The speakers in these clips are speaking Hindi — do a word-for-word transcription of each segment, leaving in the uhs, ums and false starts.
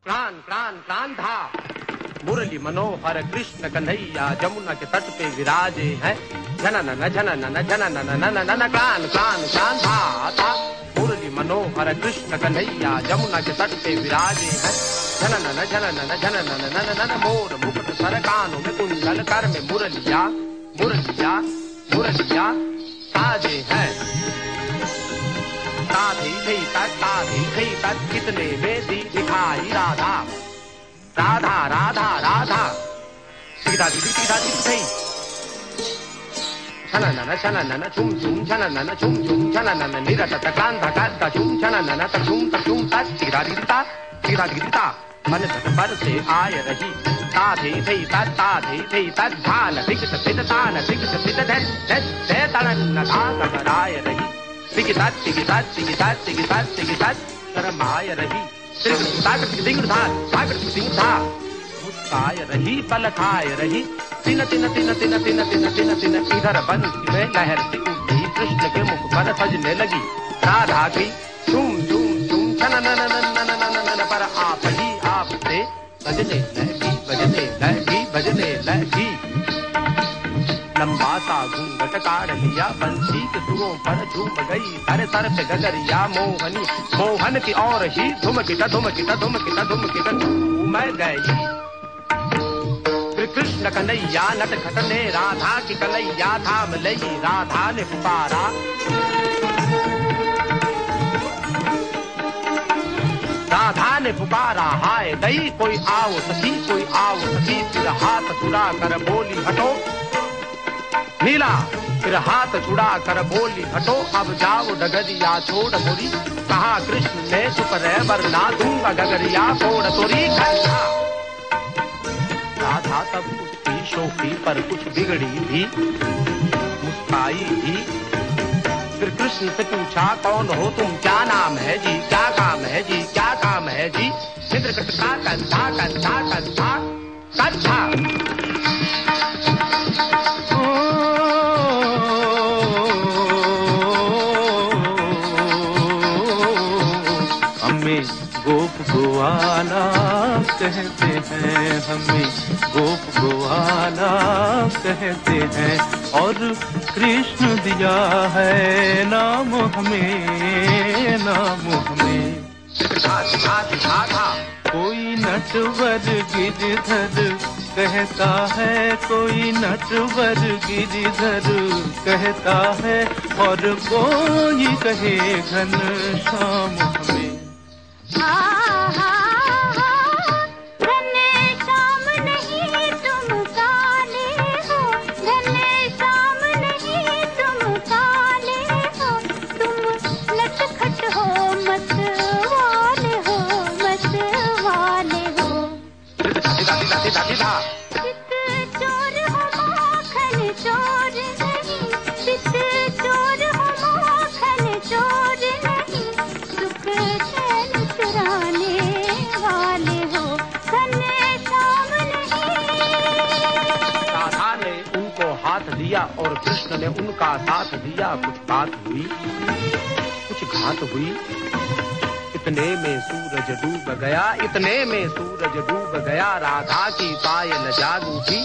क्रान क्रान क्रान था। मुरली मनोहर कृष्ण कन्हैया जमुना के तट पे विराजे हैं। जनन जनन जनन नन क्रान क्रान क्रान था था। मुरली मनोहर कृष्ण कन्हैया जमुना के तट पे विराजे हैं। जनन जनन जनन नन मोर मुकुट सर कानों में कुंडल कर में मुरलिया मुरलिया मुरलिया साजे हैं। ताधी थी तक ताधी थी तक कितने में दी दिखाई राधा राधा राधा राधा सीधा दीदी सीधा दीदी थी। छननन छननन छुम छुम छननन छुम छुम छननन निरत क्रांत करता छुम छननन तछुम तछुम तक सीधा दीदी ता सीधा दीदी ता मन पर से आय रही। ताधी थी तक ताधी थी तक धान विकट सिद्ध तान विकट सिद्ध धन धन दे तड़न था गगराय रही। तिगितात तिगितात तिगितात तिगितात तिगितात शरमाय रही। सागर सिंह था सागर सिंह था मुस्काय रही पल खाय रही। तिन तिन तिन तिन तिन तिन तिन तिन इधर बंसी में लहर सी उठी कृष्ण के मुख पर सजने लगी। राधा की झूम झूम झूम छननन पर आप ही आप से बजने लगी बजने लगी बजने लगी। लंबा सा घूंघट काढ़ लिया बंसी के सुरों पर झूम गई। सर सर पे गगरिया मोहनी मोहन की और ही धुमकिटा धुमकिटा धुमकिटा धुमकिटा झूम गई। कृष्ण कन्हैया नट खट ने राधा की कन्हैया थाम लई। राधा ने पुकारा राधा ने पुकारा हाय दई कोई आओ सखी कोई आओ सखी। फिर हाथ छुड़ा कर बोली हटो नीला फिर हाथ छुड़ा कर बोली हटो अब जाओ डगरिया छोड़ मोरी। कहा कृष्ण ने चुप रह वरना दूंगा गगरिया फोड़ तोरी। राधा तब उसकी शोखी पर कुछ बिगड़ी भी मुस्काई भी। फिर कृष्ण से पूछा कौन हो तुम क्या नाम है जी क्या काम है जी क्या काम है जी। इंद्रकट का कंधा कंधा कंधा कंधा। हमें गोप गोवाला कहते हैं हमें गोप गोवाला कहते हैं। और कृष्ण दिया है नाम हमें नाम हमें। कोई नटवर गिरधर कहता है कोई नटवर गिरधर कहता है। और कोई कहे घनश्याम हमें। और कृष्ण ने उनका साथ दिया। कुछ बात हुई कुछ घात हुई। इतने में सूरज डूब गया इतने में सूरज डूब गया। राधा की पायल जाग उठी।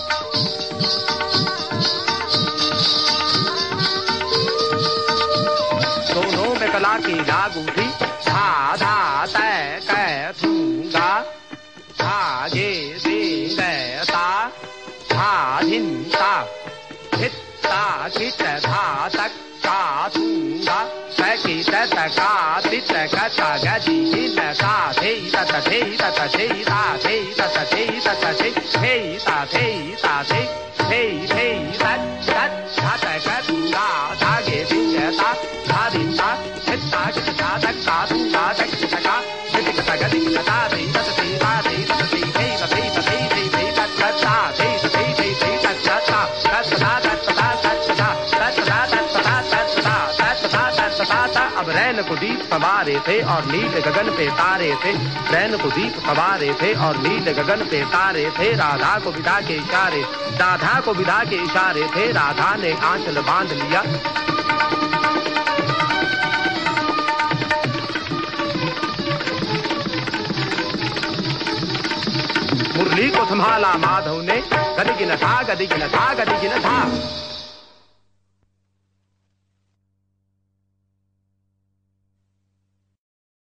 दोनों में कला की जाग उठी। धा धा तय कै थूंगा धागे दे गैता धा धिंता ता कित धा तक का थूंगा कित का तित कत गदी हिन का थे तत थे तत थे ता थे तत थे तत थे थे ता थे ता थे थे थे तत तत घात करूंगा धागे दिंगता धा दिंता हिता कित का तक का थूंगा तक कित का कित कत गदी कता थे तत थे ता थे तत थे थे तत थे तत थे थे तत कता थे थे थे थे तत कता कता अब रैन को दीप सवारे थे और नील गगन पे तारे थे। रैन को दीप सवारे थे और नील गगन पे तारे थे। राधा को विदा के इशारे राधा को विदा के इशारे थे। राधा ने आंचल बांध लिया। मुरली को संभाला माधव ने, गदिगिन था गदिगिन था गदिगिन था।